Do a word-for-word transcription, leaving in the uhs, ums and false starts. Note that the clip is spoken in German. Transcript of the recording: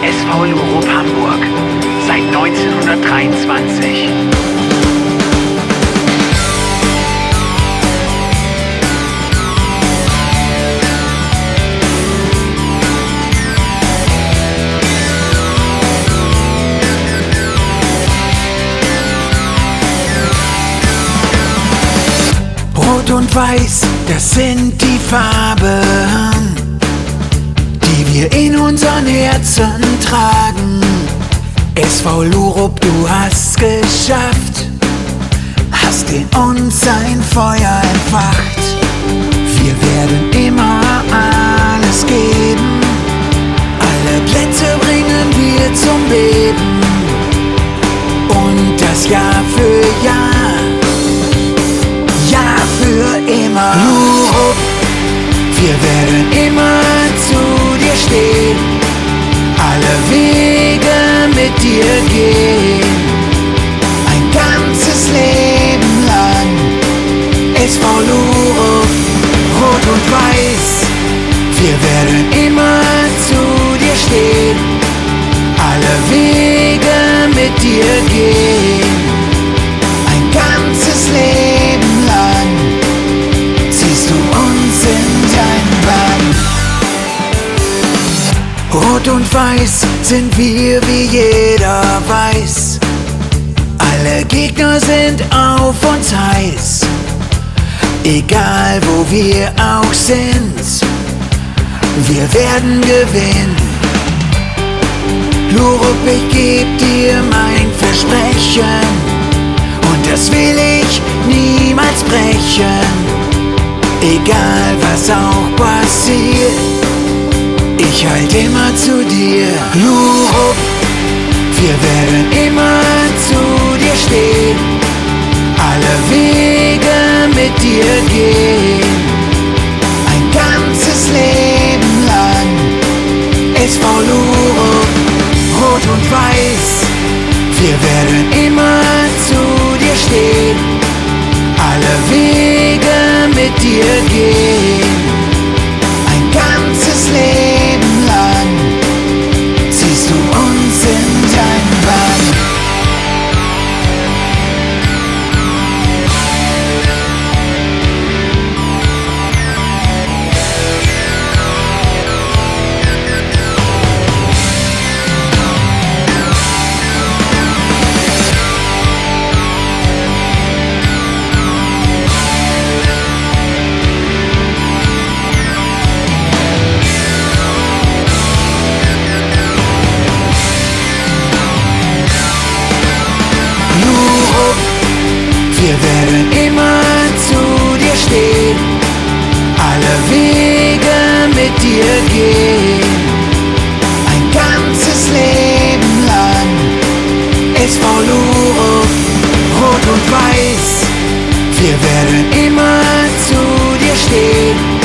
S V Lurup Hamburg, seit neunzehnhundertdreiundzwanzig. Rot und Weiß, das sind die Farben, die wir in unseren Herzen tragen. S V Lurup, du hast geschafft, hast in uns ein Feuer entfacht. Wir werden immer alles geben, alle Plätze bringen wir zum Beben. Und das Jahr für Jahr, Jahr für immer. Lurup, wir werden immer zu dir stehen, alle Wege mit dir gehen, ein ganzes Leben lang. S V Lurup, rot und weiß, wir werden immer zu dir stehen, alle Wege mit dir gehen, ein ganzes Leben lang. Ziehst du uns in dein Bann. Rot und Weiß sind wir, wie jeder weiß. Alle Gegner sind auf uns heiß, egal wo wir auch sind, wir werden gewinnen. Lurup, ich geb dir mein Versprechen, und das will ich niemals brechen. Egal was auch passiert, ich halt immer zu dir. Lurup, wir werden immer zu dir stehen, alle Wege mit dir gehen, ein ganzes Leben lang. S V Lurup, rot und weiß, wir werden immer zu dir stehen, alle Wege mit dir gehen, ein ganzes Leben lang. Ziehst du uns in dein Bann. Wir werden immer zu dir stehen, alle Wege mit dir gehen, ein ganzes Leben lang. S V Lurup, rot und weiß, wir werden immer zu dir stehen,